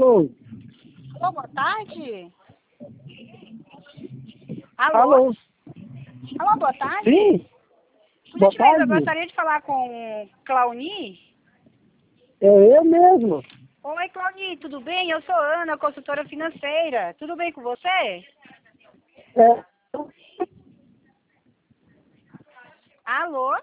Alô? Alô, boa tarde. Alô? Alô? Alô, boa tarde. Sim? Por Boa gentileza, eu tarde. gostaria de falar com Clauni. É eu mesmo. Oi, Clauni, tudo bem? Eu sou Ana, consultora financeira. Tudo bem com você? É. Alô?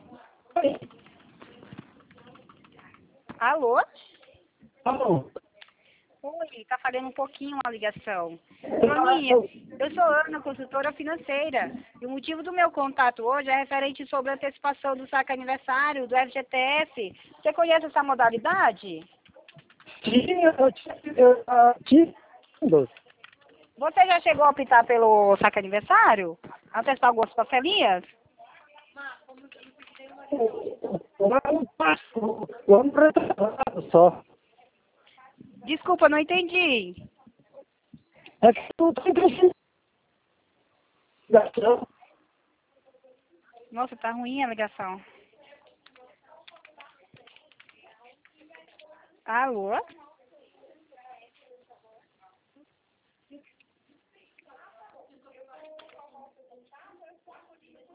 Alô? Alô? Oi, tá falhando um pouquinho a ligação. Clauni, eu sou Ana, consultora financeira. E o motivo do meu contato hoje é referente sobre a antecipação do saque aniversário do FGTS. Você conhece essa modalidade? Sim, eu tive. Você já chegou a optar pelo saque aniversário? Antecipar algumas parcelinhas? Lá no passo. Vamos retrasado só. Desculpa, não entendi. É que não tem precisão. Nossa, tá ruim a ligação. Alô?